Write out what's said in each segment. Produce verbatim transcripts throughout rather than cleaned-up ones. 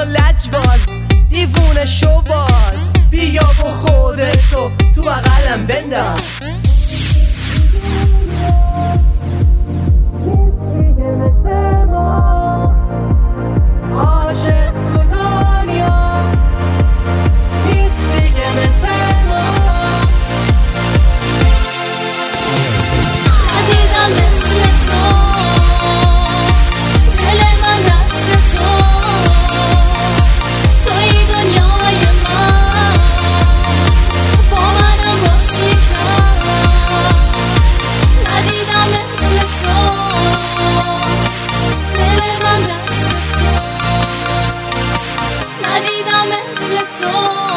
لجباز دیوونه شو باز بیا با خودتو تو بغلم بنداز عاشق تو دنیا نیست دیگه مثل ما ندیدم مثل تو دل من دست تو توی دنیای من با منم باشی کم ندیدم مثل تو دل من دست تو ندیدم مثل تو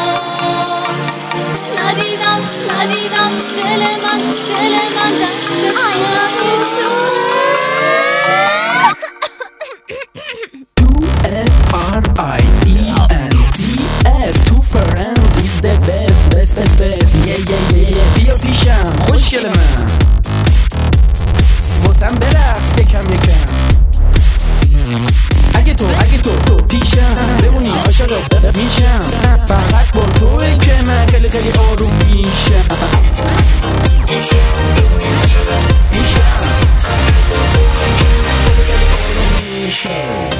ندیدم ندیدم دل من دل من دست تو F R I E N D S Two friends is the best best best best yeah yeah yeah بیا پیشم خوشگل من واسم برقص یکم یکم اگه تو اگه تو تو پیشم بمونی عاشقت میشم فقط با توی که من خیلی خیلی آروم میشم میشم